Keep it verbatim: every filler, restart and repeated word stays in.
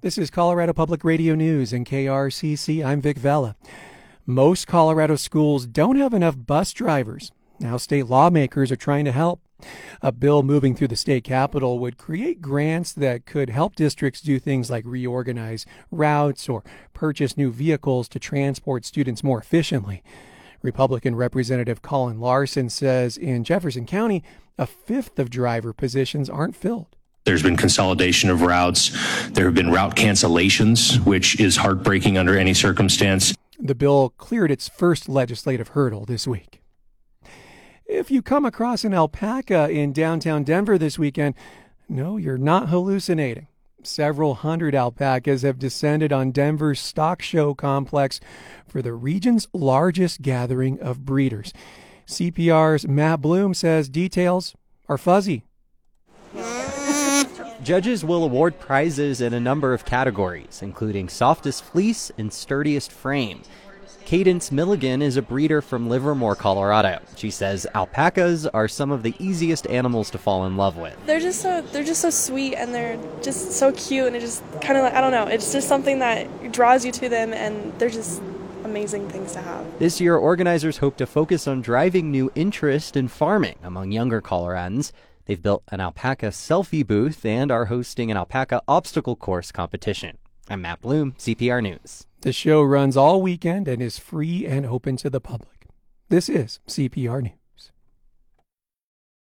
This is Colorado Public Radio News and K R C C. I'm Vic Vela. Most Colorado schools don't have enough bus drivers. Now state lawmakers are trying to help. A bill moving through the state capitol would create grants that could help districts do things like reorganize routes or purchase new vehicles to transport students more efficiently. Republican Representative Colin Larson says in Jefferson County, a fifth of driver positions aren't filled. There's been consolidation of routes. There have been route cancellations, which is heartbreaking under any circumstance. The bill cleared its first legislative hurdle this week. If you come across an alpaca in downtown Denver this weekend, no, you're not hallucinating. Several hundred alpacas have descended on Denver's stock show complex for the region's largest gathering of breeders. C P R's Matt Bloom says details are fuzzy. Judges will award prizes in a number of categories, including softest fleece and sturdiest frame. Cadence Milligan is a breeder from Livermore, Colorado. She says alpacas are some of the easiest animals to fall in love with. They're just so they're just so sweet and they're just so cute, and it just kind of like, I don't know, it's just something that draws you to them, and they're just amazing things to have. This year, organizers hope to focus on driving new interest in farming among younger Coloradans. They've built an alpaca selfie booth and are hosting an alpaca obstacle course competition. I'm Matt Bloom, C P R News. The show runs all weekend and is free and open to the public. This is C P R News.